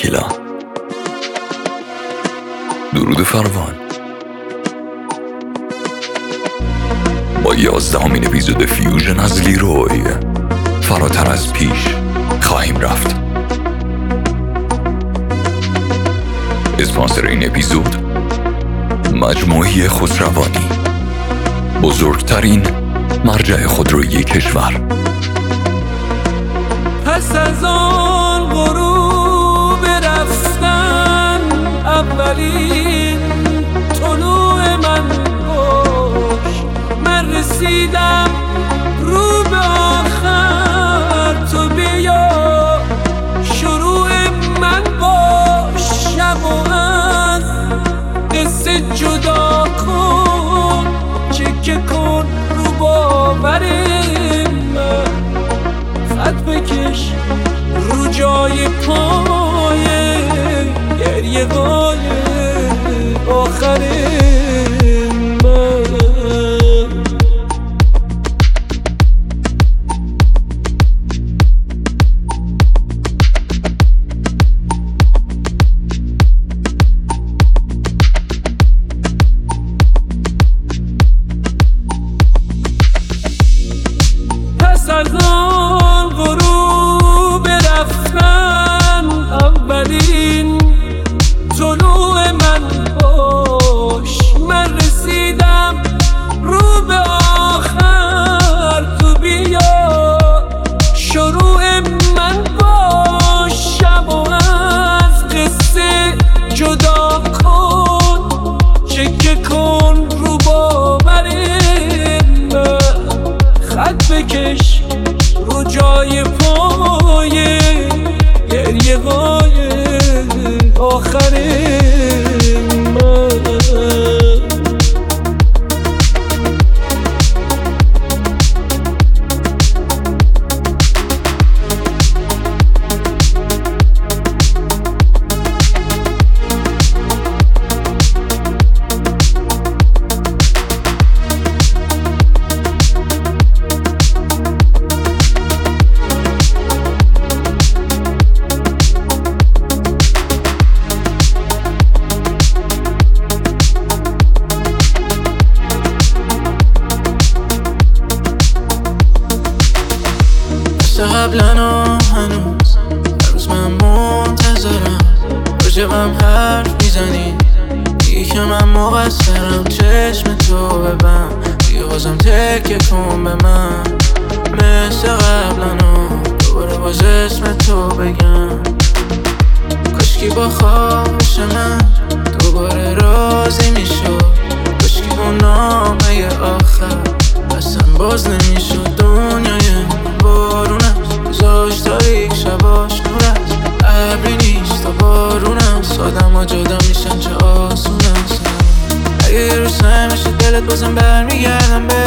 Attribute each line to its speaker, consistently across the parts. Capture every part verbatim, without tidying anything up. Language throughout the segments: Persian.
Speaker 1: تکیلا. درود فراوان. با یازدهمین اپیزود فیوژن از لیروی فراتر از پیش خواهیم رفت. اسپانسر این اپیزود مجموعه خسروانی، بزرگترین مرجع خودرویی کشور.
Speaker 2: پس از آن غروب رفتن اولین طلوع من باش، من رسیدم رو به آخر، تو بیا شروع من باش. شب و از قصه جدا کن، چکه کن رو باور من، خط بکش رو جای پای گریه های آخر من. پس از آن غروب رفتن اولین طلوع من باش، من رسیدم رو به آخر، تو بیا شروع من باش. شب و از قصه جدا کن، چکه کن رو باور من، خط بکش رو جای پای گریه های آخر من.
Speaker 3: قبلا و هنوز هر روز من منتظرم، راجبم حرف میزنی، دیگه که من مقصرم. چشم تو ببن، دیگه بازم تکیه کن به من، مثل قبلا و دوباره باز اسم تو بگم. کاشکی با خوابش من دوباره راضی میشد، کاشکی اون نامه آخر اصلا باز نمیشد. دنیای بارون گذاشت تاریک، شباش نور است، ابری نیست تا بارون است. آدم ها جدا میشن چه آسون است. اگه یه روز نمیشه دلت بازم برمیگردم به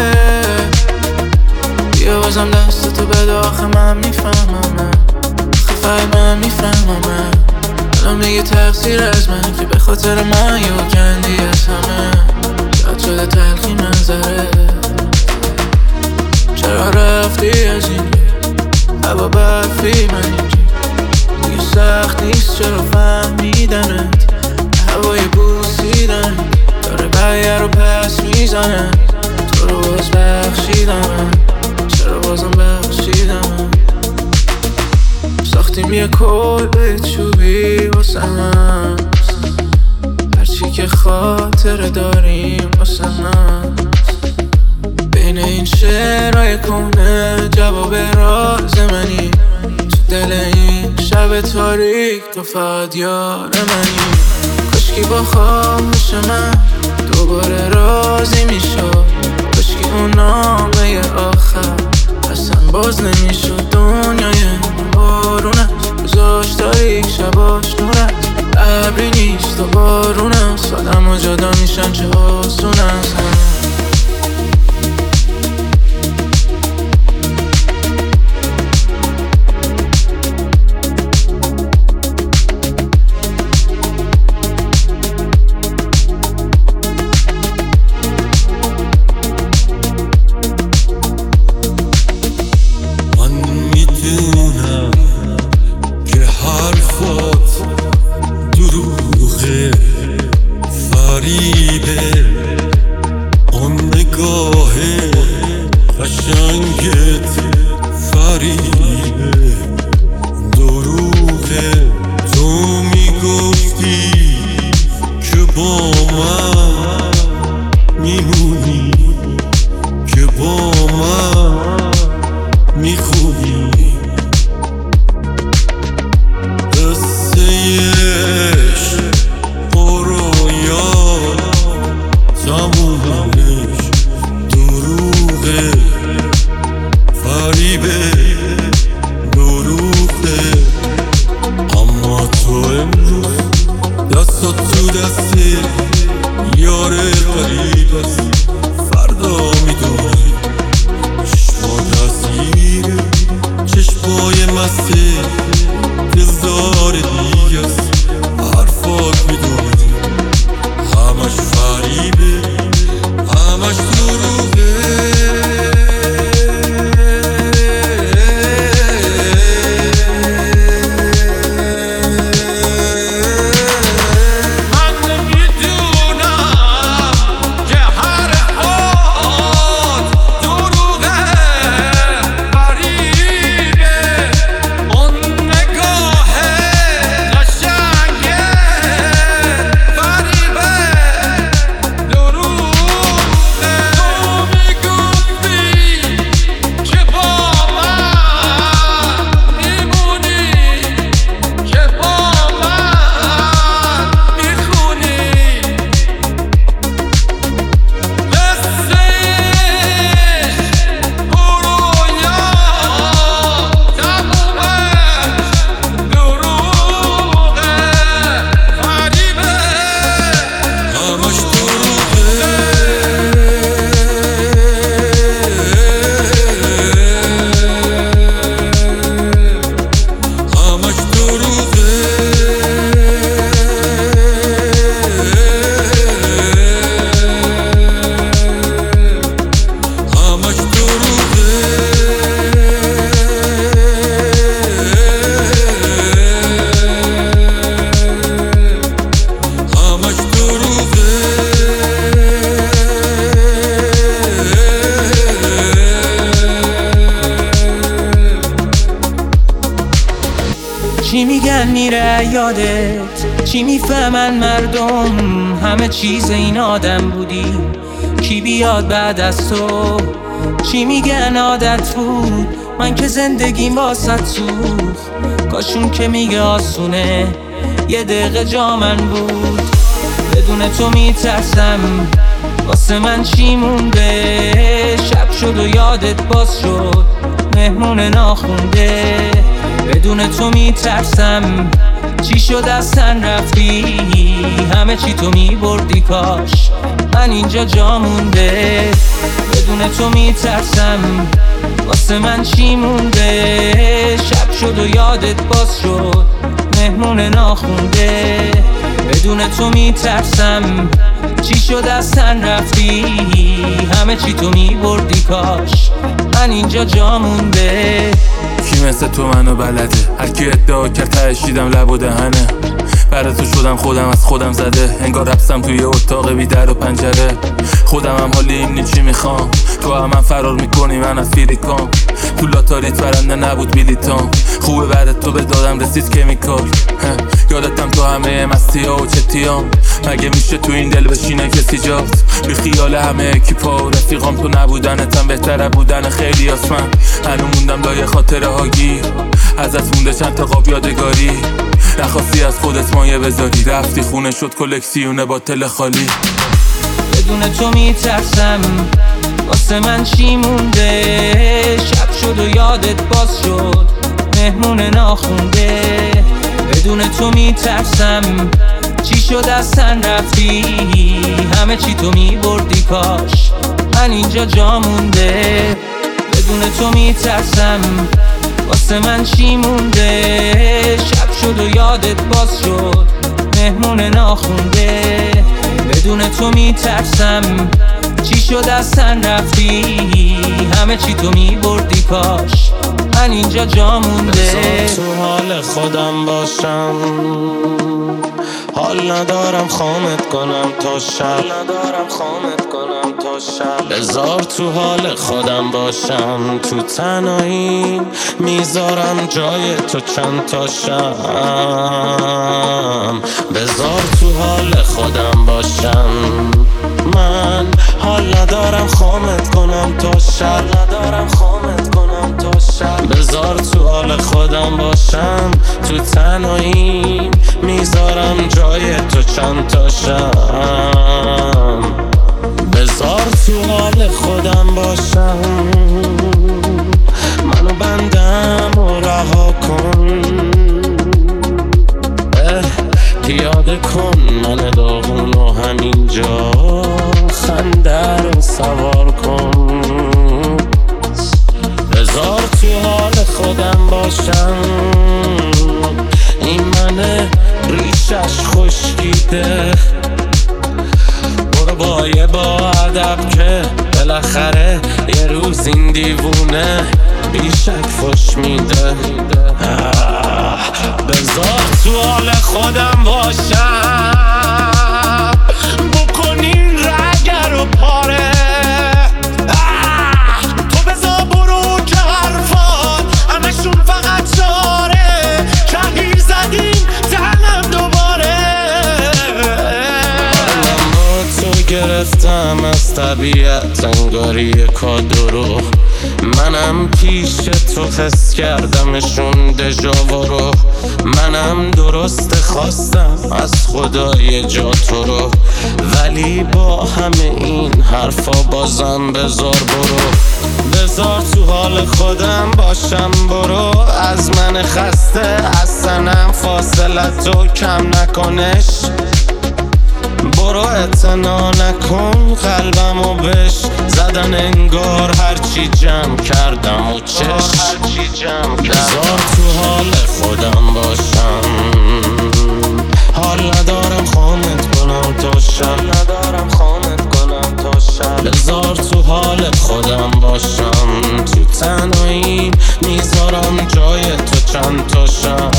Speaker 3: بیا، بازم دستتو بده، آخه من میفهمم، من آخه فقط من میفهمم. من الان میگه تقصیر از من که به خاطر من یه کندی از همه، شاید شده تلخی منظره. چرا رفتی از این هوا برفی من اینجا، دیگه سخت نیست چرا فهمیدنت، هوای بوسیدن داره برگه رو پس میزنه. تو رو باز بخشیدم، چرا بازم بخشیدم. ساختیم یه کلبه چوبی واسه من، هرچی که خاطره داریم واسه من. بین این شعرهای کنه جواب راز منی، تو دل این شب تاریک تو فقط یار منی. کاشکی با خوابش من دوباره راضی میشد، کاشکی اون نامه آخر اصلا باز نمیشد. دنیای بارون است، گذاشت تاریک، شباش نور است، ابری نیست و بارون است. آدم ها جدا میشن چه آسون است.
Speaker 4: میدونم که حرفات
Speaker 3: یادت چی میفهمن مردم همه چیز این آدم بودی کی بیاد بعد از تو چی میگن عادت بود من که زندگیم واسط سوخت کاشون که میگه آسونه یه دقیقه جا من بود بدون تو میترسم واسه من چی مونده شب شد و یادت باز شد مهمون ناخونده بدون تو میترسم چی شد از تن رفتی همه چی تو میبردی کاش من اینجا جا مونده بدون تو میترسم واسه من چی مونده شب شد و یادت باز شد مهمون ناخونده بدون تو میترسم چی شد از تن رفتی همه چی تو میبردی کاش من اینجا جا مونده
Speaker 4: کی مثل تو منو بلده هر کی ادعا کرد تهشیدم لب و دهنه برای تو شدم خودم از خودم زده انگار رفتم توی اتاق بی در و پنجره خودم هم حالی اینی چی میخوام تو هم, هم فرار میکنی من از فیلیکام تو لاتاریت برنده نبود بیلیتام خوبه بعد تو به دادم رسید کمیکال یادتم تو همه مستی ها و چتیام مگه میشه تو این دل بشینه کسی جاست بی خیال همه اکیپا و رفیقام تو نبودنتم بهتره بودن خیلی آسمن هنو موندم لای خاطره ها گیر ازت مونده چند تا قاب یادگاری نخواستی از خودت مایه بذاری رفتی خونه شد کلکسیونه با تل خالی
Speaker 3: بدون تو میترسم واسه من چی مونده شب شد و یادت باز شد مهمون ناخونده بدون تو میترسم چی شد از تن رفتی همه چی تو میبردی کاش من اینجا جا مونده بدون تو میترسم واسه من چی مونده شب شد و یادت باز شد مهمون ناخونده بدون تو میترسم چی شد از تن رفتی همه چی تو میبردی کاش من اینجا جا مونده
Speaker 5: تو حال خودم باشم حال ندارم خامت کنم تا شب ندارم خامت کنم تا شب بذار تو حال خودم باشم تو تنهایی میذارم جای تو چند تا شب بذار تو حال خودم باشم من حال ندارم خامت کنم تا شب ندارم خامت کنم تا شب بذار تو حال خودم باشم تو تنهایی میذارم جای تو چند تا شب بذار تو حال خودم باشم منو بندم و رها کن پیاده کن من داغون و همینجا خنده رو سوار کن بذار تو حال خودم باشم این منه ریشش خشکیده برو با یه با ادب که بالاخره یه روز این دیوونه بیشک فش میده بذار تو حال خودم باشم بکنین رگر و پاره تو بذار برو که حرفات همشون فقط چاره تغییر زدیم تنم دوباره من با تو گرفتم از طبیعت انگاری کادو رو منم پیش تو حس کردمشون دژاوا رو منم درست خواستم از خدای جا تو رو ولی با همه این حرفا بازم بذار برو بذار تو حال خودم باشم برو از من خسته از سنم فاصلتو کم نکنش برو اعتنا نکن قلبمو بش زدن انگار هرچی جمع کردم و چش بذار تو حال خودم باشم حال ندارم خامت کنم تا شب ندارم خامت کنم تا شب بذار تو حال خودم باشم تو تنهایی میذارم جای تو چند تا شب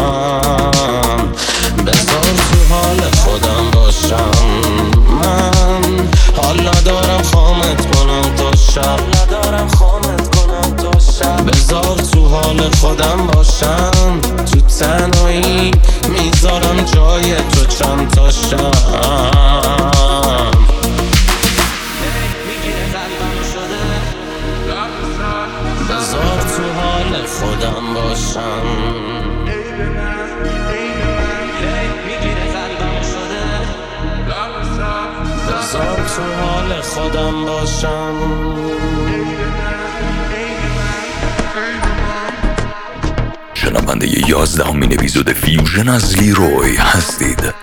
Speaker 5: بذار تو حال خودم باشم من حال ندارم خامت کنم تا شب ندارم خامت کنم تا شب بذار تو حال خودم باشم. تو تنهایی میذارم جای تو چند تا شم. بذار تو حال خودم باشم. بذار تو حال خودم باشم.
Speaker 1: شنونده یازدهمین اپیزود فیوژن از لیروی هستید.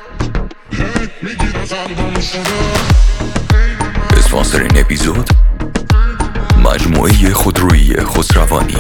Speaker 1: اسپانسر این اپیزود مجموعه خودرویی خسروانی.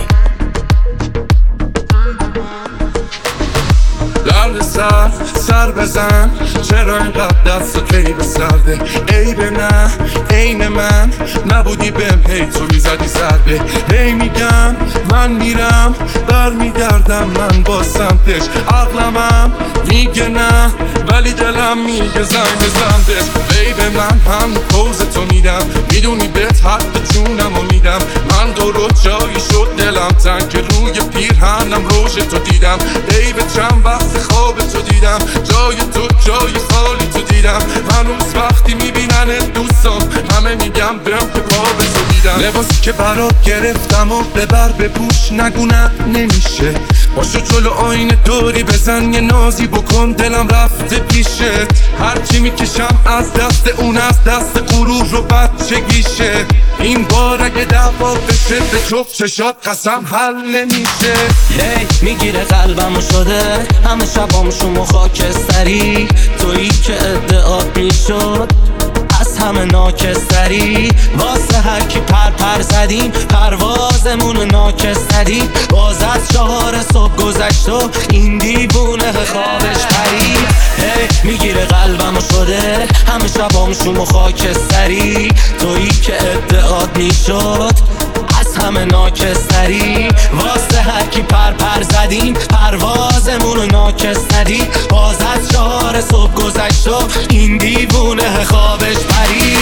Speaker 6: درد سر سر بزن، چرا اینقدر دست و کی به سرده؟ عیب نه عین من نبودی بهم، هی تو میزدی ضربه. هی میگم من میرم بر میگردم من با سمتش. عقلمم میگه نه ولی دلم میگه زنگ بزندش. عیب من هم پوز تو میدم، میدونی بهت حق جونم و میدم. من درو جایی شد دلم تنگ که روی پیرهنم روش تو دیدم. عیب چند وقت خواب تو دیدم، جای تو جای خالی تو دیدم. هنوز وقتی میبینن دوستان همه میگم برم که پا به تو دیدم. لباسی که برات گرفتم و ببر به پوش نگونه نمیشه. باشو جلو آینه دوری بزن یه نازی بکن دلم رفته پیشت. هرچی میکشم از دست اون از دست غرور و بچگیشه. این بار اگه دعوا بشه به جفت چشات قسم حل نمیشه.
Speaker 5: هی میگیره قلبمو شده همه شبامشون خاکستری. تویی که ادعات میشد از همه ناکستری. واسه هر کی پر پر زدیم پروازمون ناکستری. باز از چهار صبح گذشت و این دیوونه خوابش پری. هی میگیره قلبمو شده همه شبامشون خاکستری. تویی که ادعات میشد از همه ناکستری. واسه هر کی پر پر زدیم پروازمون ناکستری. باز از چهار صبح گذشت و این دیوونه خوابش پری.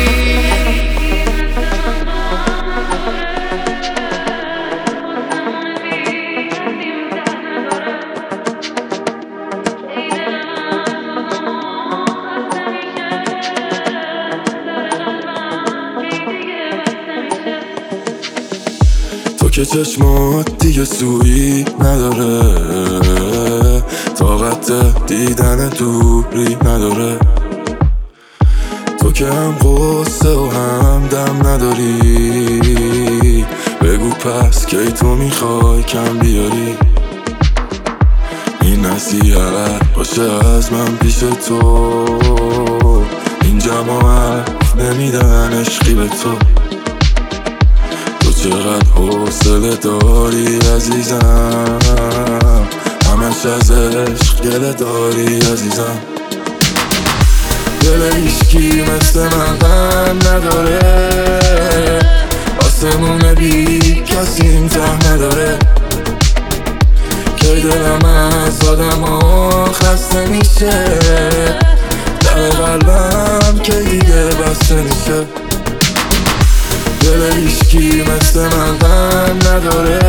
Speaker 6: تو که چشمات دیگه سویی نداره، طاقت دیدن دوری نداره. تو که هم قصه و هم دم نداری. بگو پس کی تو میخوای کم بیاری. این نصیحت باشه از من پیش تو. این جماعت نمیدن عشقی به تو. تو چقدر حوصله داری عزیزم، همش از عشق گله داری عزیزم. دل هیچکی مثل من غم نداره، آسمون بی کسی این ته نداره. که دلم از آدم ها خسته میشه، در قلبم که دیگه بسته میشه. دل هیچکی مثل من غم نداره،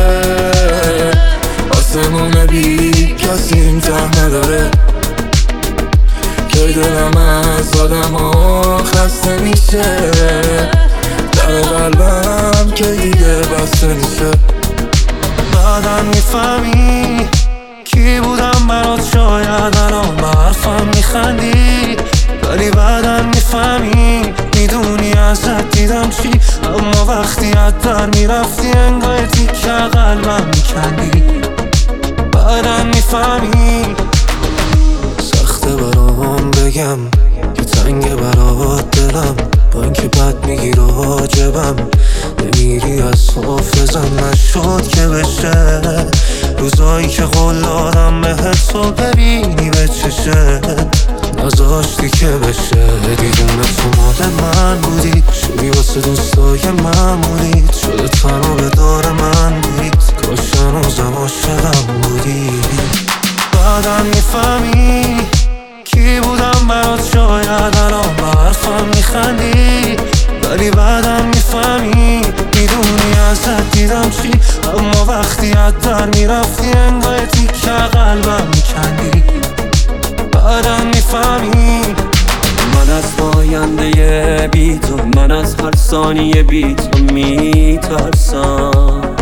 Speaker 6: آسمون بی کسی این ته نداره. که دلم از آدم ها خسته میشه، در قلبم که دیگه بسته میشه.
Speaker 3: بعدم میفهمی کی بودم برات، شاید الان به حرفم میخندی. ولی بعدم میفهمی میدونی ازت دیدم چی. اما وقتی از در میرفتی انگار تیکه قلبم میکندی. بعدم میفهمی سخته برام بگم که تنگ برات دلم، با اینکه بد میگیره حاجبم. نمیری از حافظم نشد که بشه. روزایی که قول دادم بهت تو ببینی به چشه، نذاشتی که بشه. دیدونه تو مال من بودی، شدی واسه دوستای معمولی. شده تنها به دار من بودی، کاش هنوزم عاشقم بودی. بعدم میفهمی کی بودم برات، شاید الان به حرفم میخندی. ولی بعدم میفهمی میدونی ازت دیدم چی. اما وقتی
Speaker 7: باید در میرفتی انگاه تیکه قلبم میکندی بعدم میفهمی من از آینده بی تو، من از هر ثانیه بی تو میترسم.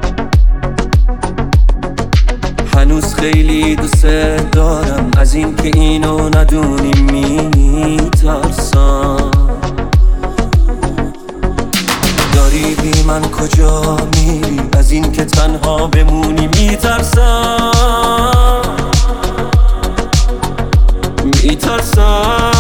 Speaker 7: هنوز خیلی دوست دارم از این که اینو ندونی میترسم. داری بی من کجا میری از این که تنها بمونی میترسم میترسم